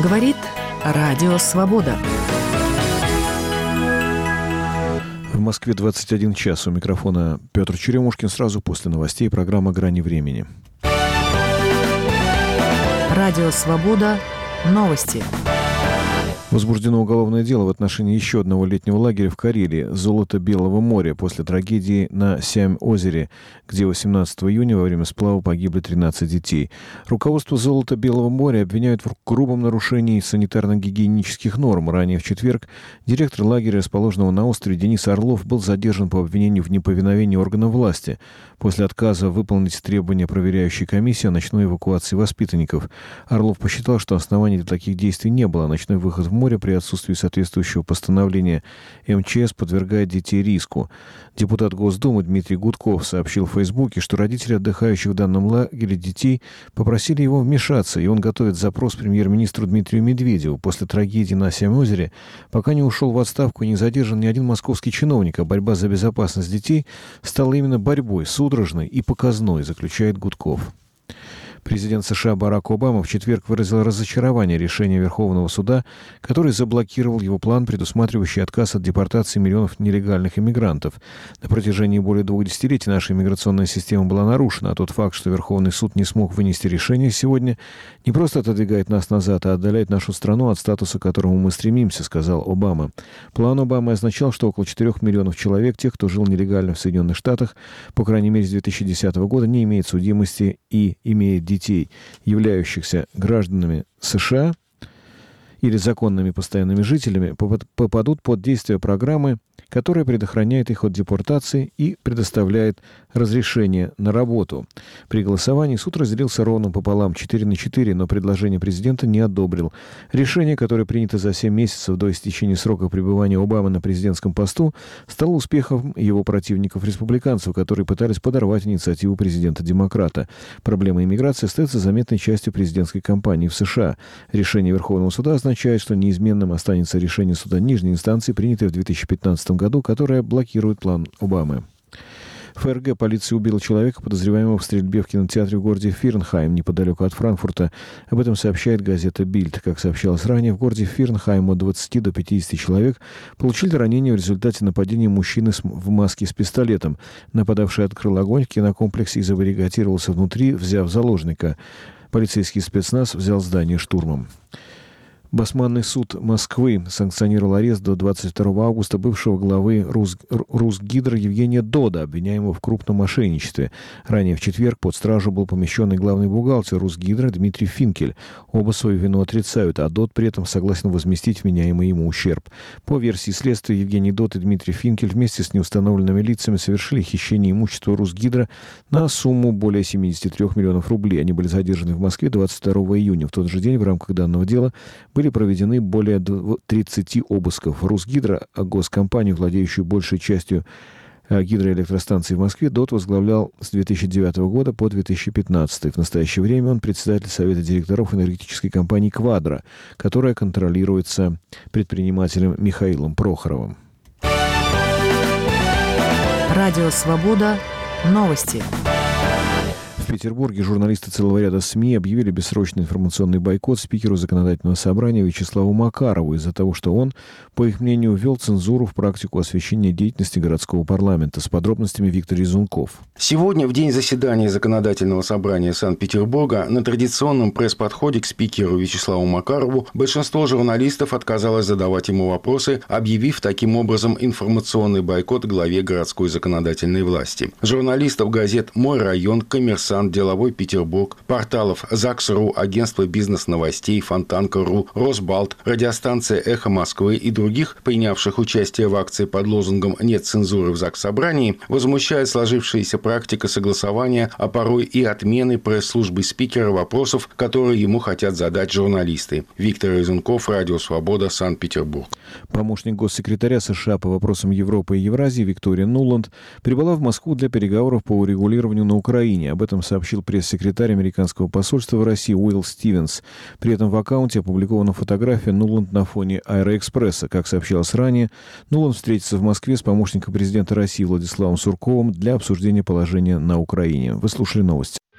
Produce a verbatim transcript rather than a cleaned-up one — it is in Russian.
Говорит Радио Свобода. В Москве двадцать один час. У микрофона Петр Черемушкин. Сразу после новостей программа «Грани времени». Радио Свобода. Новости. Возбуждено уголовное дело в отношении еще одного летнего лагеря в Карелии «Золото Белого моря» после трагедии на Сям-озере, где восемнадцатого июня во время сплава погибли тринадцать детей. Руководство «Золота Белого моря» обвиняют в грубом нарушении санитарно-гигиенических норм. Ранее в четверг директор лагеря, расположенного на острове, Денис Орлов, был задержан по обвинению в неповиновении органов власти после отказа выполнить требования проверяющей комиссии о ночной эвакуации воспитанников. Орлов посчитал, что оснований для таких действий не было. Ночной выход в море при отсутствии соответствующего постановления эм че эс подвергает детей риску. Депутат Госдумы Дмитрий Гудков сообщил в Фейсбуке, что родители отдыхающих в данном лагере детей попросили его вмешаться, и он готовит запрос премьер-министру Дмитрию Медведеву. После трагедии на Сям-озере пока не ушел в отставку и не задержан ни один московский чиновник, а борьба за безопасность детей стала именно борьбой судорожной и показной, заключает Гудков. Президент США Барак Обама в четверг выразил разочарование решением Верховного суда, который заблокировал его план, предусматривающий отказ от депортации миллионов нелегальных иммигрантов. На протяжении более двух десятилетий наша иммиграционная система была нарушена, а тот факт, что Верховный суд не смог вынести решение сегодня, не просто отодвигает нас назад, а отдаляет нашу страну от статуса, к которому мы стремимся, сказал Обама. План Обамы означал, что около четырех миллионов человек, тех, кто жил нелегально в Соединенных Штатах, по крайней мере с две тысячи десятого года, не имеет судимости и имеет детей, являющихся гражданами США или законными постоянными жителями, попадут под действие программы, которая предохраняет их от депортации и предоставляет разрешение на работу. При голосовании суд разделился ровно пополам, четыре на четыре, но предложение президента не одобрил. Решение, которое принято за семь месяцев до истечения срока пребывания Обамы на президентском посту, стало успехом его противников-республиканцев, которые пытались подорвать инициативу президента-демократа. Проблема иммиграции остается заметной частью президентской кампании в США. Решение Верховного суда означает, что неизменным останется решение суда нижней инстанции, принятое в две тысячи пятнадцатом году, которое блокирует план Обамы. В ФРГ полиция убила человека, подозреваемого в стрельбе в кинотеатре в городе Фирнхайм, неподалеку от Франкфурта. Об этом сообщает газета «Бильд». Как сообщалось ранее, в городе Фирнхайм от двадцати до пятидесяти человек получили ранения в результате нападения мужчины в маске с пистолетом. Нападавший открыл огонь в кинокомплексе и забаррикадировался внутри, взяв заложника. Полицейский спецназ взял здание штурмом. Басманный суд Москвы санкционировал арест до двадцать второго августа бывшего главы Рус... Русгидро Евгения Дода, обвиняемого в крупном мошенничестве. Ранее в четверг под стражу был помещен и главный бухгалтер Русгидро Дмитрий Финкель. Оба свою вину отрицают, а Дод при этом согласен возместить вменяемый ему ущерб. По версии следствия, Евгений Дод и Дмитрий Финкель вместе с неустановленными лицами совершили хищение имущества Русгидро на сумму более семидесяти трёх миллионов рублей. Они были задержаны в Москве двадцать второго июня. В тот же день в рамках данного дела были проведены более тридцати обысков. Русгидро, госкомпанию, владеющую большей частью гидроэлектростанций в Москве, Дод возглавлял с две тысячи девятого года по две тысячи пятнадцатый. В настоящее время он председатель Совета директоров энергетической компании «Квадро», которая контролируется предпринимателем Михаилом Прохоровым. Радио «Свобода». Новости. В Петербурге журналисты целого ряда СМИ объявили бессрочный информационный бойкот спикеру законодательного собрания Вячеславу Макарову из-за того, что он, по их мнению, ввел цензуру в практику освещения деятельности городского парламента. С подробностями Виктор Резунков. Сегодня, в день заседания законодательного собрания Санкт-Петербурга, на традиционном пресс-подходе к спикеру Вячеславу Макарову большинство журналистов отказалось задавать ему вопросы, объявив таким образом информационный бойкот главе городской законодательной власти. Журналистов газет «Мой район», «Коммерсант», «Деловой Петербург», порталов ЗАГС.ру, агентство бизнес-новостей, Фонтанка.ру, Росбалт, радиостанция «Эхо Москвы» и других, принявших участие в акции под лозунгом «Нет цензуры в ЗАГС-собрании», возмущает сложившаяся практика согласования, а порой и отмены пресс-службы спикера вопросов, которые ему хотят задать журналисты. Виктор Резунков, Радио Свобода, Санкт-Петербург. Помощник госсекретаря США по вопросам Европы и Евразии Виктория Нуланд прибыла в Москву для переговоров по урегулированию на Украине. Об этом сообщил пресс-секретарь американского посольства в России Уилл Стивенс. При этом в аккаунте опубликована фотография Нуланд на фоне Аэроэкспресса. Как сообщалось ранее, Нуланд встретится в Москве с помощником президента России Владиславом Сурковым для обсуждения положения на Украине. Вы слушали новости.